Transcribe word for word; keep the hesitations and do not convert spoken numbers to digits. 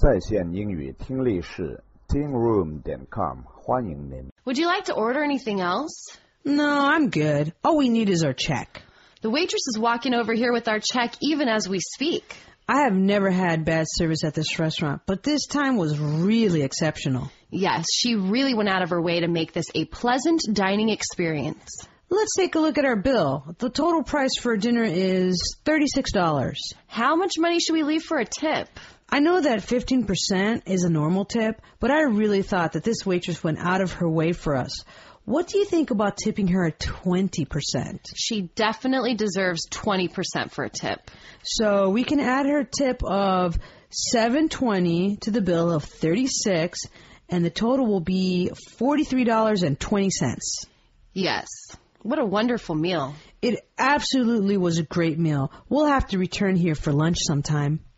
在线英语听力室 teen room dot com 欢迎您。 Would you like to order anything else? No, I'm good. All we need is our check. The waitress is walking over here with our check even as we speak. I have never had bad service at this restaurant, but this time was really exceptional. Yes, she really went out of her way to make this a pleasant dining experience. Let's take a look at our bill. The total price for dinner is thirty-six dollars. How much money should we leave for a tip? I know that fifteen percent is a normal tip, but I really thought that this waitress went out of her way for us. What do you think about tipping her at twenty percent? She definitely deserves twenty percent for a tip. So we can add her tip of seven twenty to the bill of thirty-six, and the total will be forty-three dollars and twenty cents. Yes. What a wonderful meal. It absolutely was a great meal. We'll have to return here for lunch sometime.